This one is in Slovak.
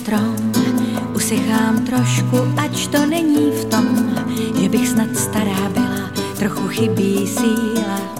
strom. Usychám trošku, ač to není v tom, že bych snad stará byla, trochu chybí síla.